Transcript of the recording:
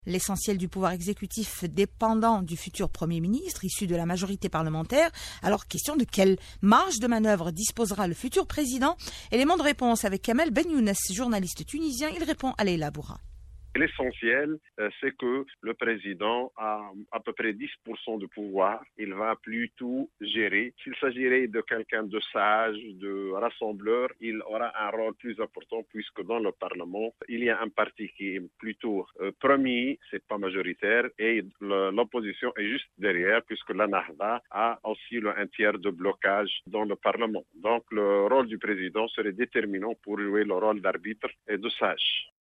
L'essentiel du pouvoir exécutif dépendant du futur Premier ministre, issu de la majorité parlementaire. Alors, question de quelle marge de manœuvre disposera le futur président? Élément de réponse avec Kamel Ben Younes, journaliste tunisien. Il répond à Leila Bourra. L'essentiel, c'est que le président a à peu près 10% de pouvoir. Il va plutôt gérer. S'il s'agirait de quelqu'un de sage, de rassembleur, il aura un rôle plus important puisque dans le Parlement, il y a un parti qui est plutôt premier, c'est pas majoritaire, et l'opposition est juste derrière puisque la Nahda a aussi un tiers de blocage dans le Parlement. Donc le rôle du président serait déterminant pour jouer le rôle d'arbitre et de sage.